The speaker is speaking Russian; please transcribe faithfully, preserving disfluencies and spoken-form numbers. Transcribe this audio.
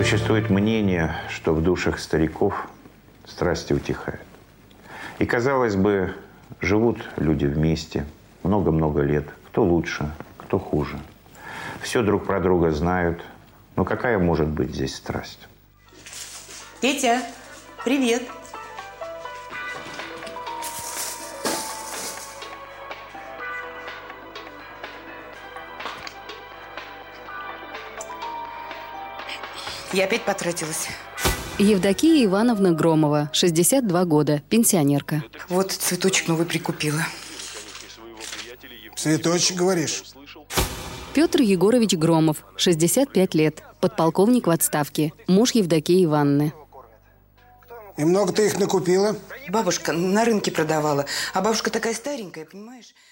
Существует мнение, что в душах стариков страсти утихают. И, казалось бы, живут люди вместе много-много лет. Кто лучше, кто хуже. Все друг про друга знают. Но какая может быть здесь страсть? Петя, привет. Я опять потратилась. Евдокия Ивановна Громова, шестьдесят два года, пенсионерка. Вот цветочек новый прикупила. Цветочек, говоришь? Петр Егорович Громов, шестьдесят пять лет, подполковник в отставке, муж Евдокии Ивановны. И много ты их накупила? Бабушка на рынке продавала. А бабушка такая старенькая, понимаешь?